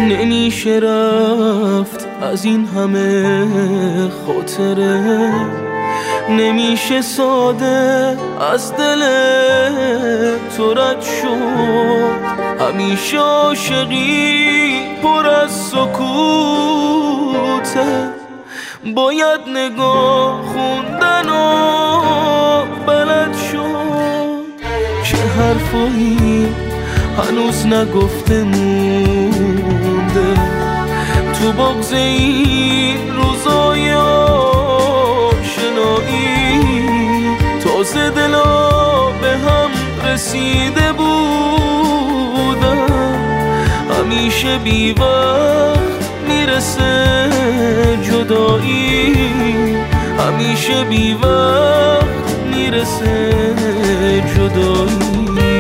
نمیشه رفت از این همه خاطره، نمیشه ساده از دل تو رد شد. همیشه عاشقی پر از سکوته، باید نگاه خوندن و بلد شد. چه حرفایی هنوز نگفته مونده تو بغض این روزای آشنایی. تازه دلا به هم رسیده بودم، همیشه بی وقت میرسه جدایی، همیشه بی وقت میرسه جدایی.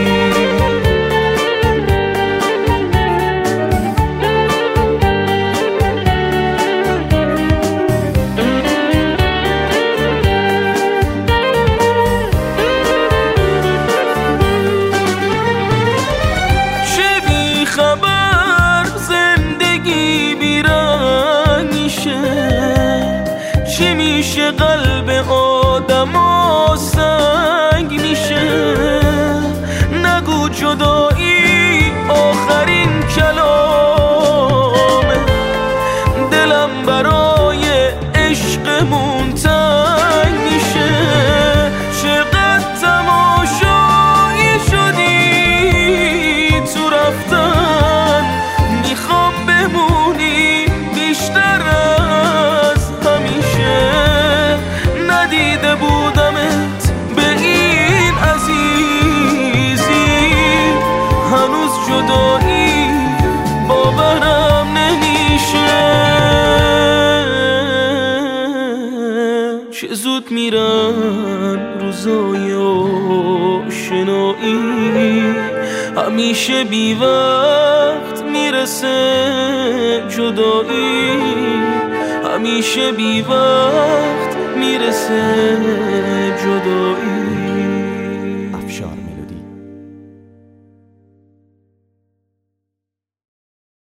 خبر زندگی بیرنگ میشه، چی میشه قلب آدم و سنگ میشه. نگو جدایی آخرین کلامه، دلم برای عشقمون تنگ میشه. چقدر تماشایی شدی تو رفتن، میخوام بمونی بیشتر از همیشه. ندیده بودمت به این عزیزی، هنوز جدایی باورم نمیشه. چه زود میرن روزای آشنایی، همیشه بی وقت میرسه جدایی، همیشه بی وقت میرسه جدایی.